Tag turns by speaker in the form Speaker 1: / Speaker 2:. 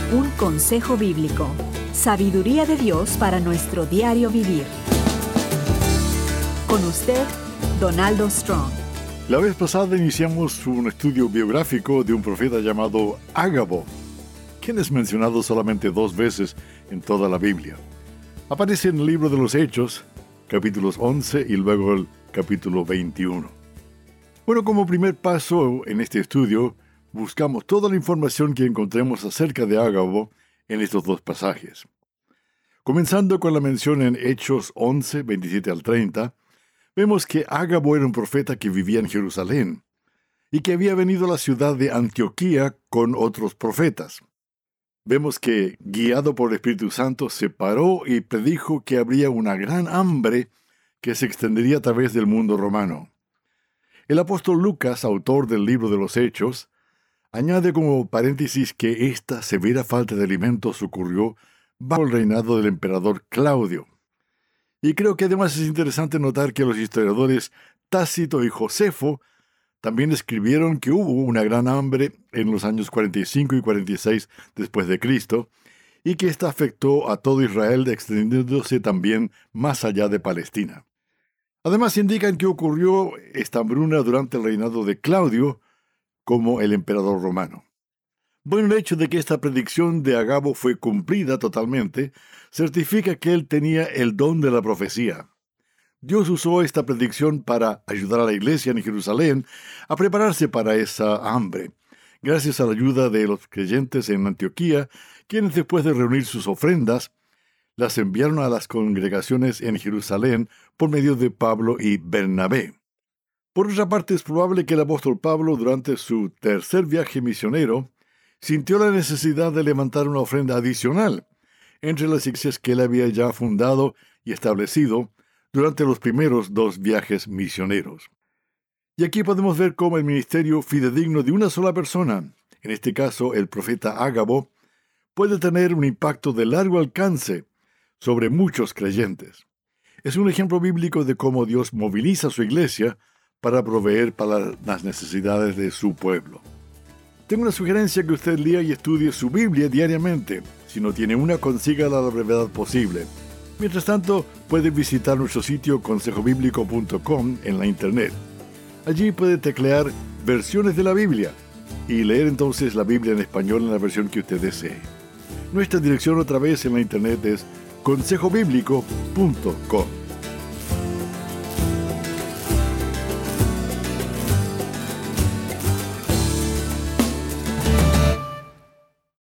Speaker 1: Un consejo bíblico. Sabiduría de Dios para nuestro diario vivir. Con usted, Donaldo Strong.
Speaker 2: La vez pasada iniciamos un estudio biográfico de un profeta llamado Ágabo, quien es mencionado solamente 2 veces en toda la Biblia. Aparece en el libro de los Hechos, capítulos 11 y luego el capítulo 21. Bueno, como primer paso en este estudio, buscamos toda la información que encontremos acerca de Ágabo en estos 2 pasajes. Comenzando con la mención en Hechos 11, 27 al 30, vemos que Ágabo era un profeta que vivía en Jerusalén y que había venido a la ciudad de Antioquía con otros profetas. Vemos que, guiado por el Espíritu Santo, se paró y predijo que habría una gran hambre que se extendería a través del mundo romano. El apóstol Lucas, autor del libro de los Hechos, añade como paréntesis que esta severa falta de alimentos ocurrió bajo el reinado del emperador Claudio. Y creo que además es interesante notar que los historiadores Tácito y Josefo también escribieron que hubo una gran hambre en los años 45 y 46 después de Cristo, y que esta afectó a todo Israel, extendiéndose también más allá de Palestina. Además indican que ocurrió esta hambruna durante el reinado de Claudio, como el emperador romano. Bueno, el hecho de que esta predicción de Ágabo fue cumplida totalmente certifica que él tenía el don de la profecía. Dios usó esta predicción para ayudar a la iglesia en Jerusalén a prepararse para esa hambre, gracias a la ayuda de los creyentes en Antioquía, quienes después de reunir sus ofrendas, las enviaron a las congregaciones en Jerusalén por medio de Pablo y Bernabé. Por otra parte, es probable que el apóstol Pablo, durante su tercer viaje misionero, sintió la necesidad de levantar una ofrenda adicional entre las iglesias que él había ya fundado y establecido durante los primeros 2 viajes misioneros. Y aquí podemos ver cómo el ministerio fidedigno de una sola persona, en este caso el profeta Ágabo, puede tener un impacto de largo alcance sobre muchos creyentes. Es un ejemplo bíblico de cómo Dios moviliza a su iglesia para proveer para las necesidades de su pueblo. Tengo una sugerencia: que usted lea y estudie su Biblia diariamente. Si no tiene una, consígala a la brevedad posible. Mientras tanto, puede visitar nuestro sitio consejobiblico.com en la internet. Allí puede teclear versiones de la Biblia y leer entonces la Biblia en español en la versión que usted desee. Nuestra dirección otra vez en la internet es consejobiblico.com.